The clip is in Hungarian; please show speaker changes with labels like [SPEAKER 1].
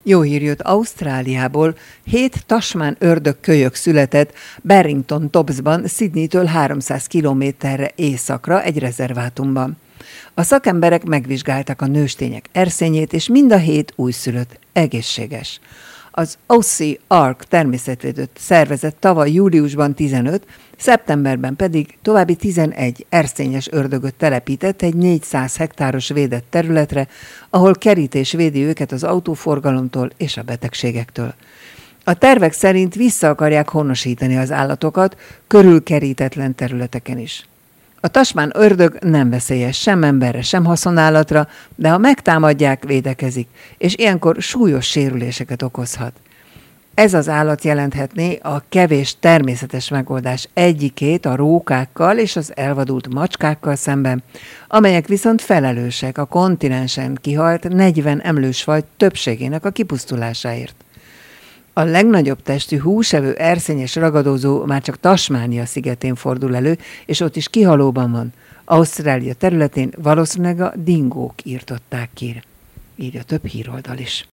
[SPEAKER 1] Jó hír jött Ausztráliából, 7 tasmán ördögkölyök született Barrington Topsban, Sydneytől 300 kilométerre északra egy rezervátumban. A szakemberek megvizsgálták a nőstények erszényét, és mind a 7 újszülött egészséges. Az Aussie Ark természetvédő szervezet tavaly júliusban 15, szeptemberben pedig további 11 erszényes ördögöt telepített egy 400 hektáros védett területre, ahol kerítés védi őket az autóforgalomtól és a betegségektől. A tervek szerint vissza akarják honosítani az állatokat körülkerítetlen területeken is. A tasmán ördög nem veszélyes sem emberre, sem haszonállatra, de ha megtámadják, védekezik, és ilyenkor súlyos sérüléseket okozhat. Ez az állat jelenthetné a kevés természetes megoldás egyikét a rókákkal és az elvadult macskákkal szemben, amelyek viszont felelősek a kontinensen kihalt 40 emlősfaj többségének a kipusztulásáért. A legnagyobb testű húsevő erszényes ragadozó már csak Tasmánia szigetén fordul elő, és ott is kihalóban van. Ausztrália területén valószínűleg a dingók írtották ki, írja több híroldal is.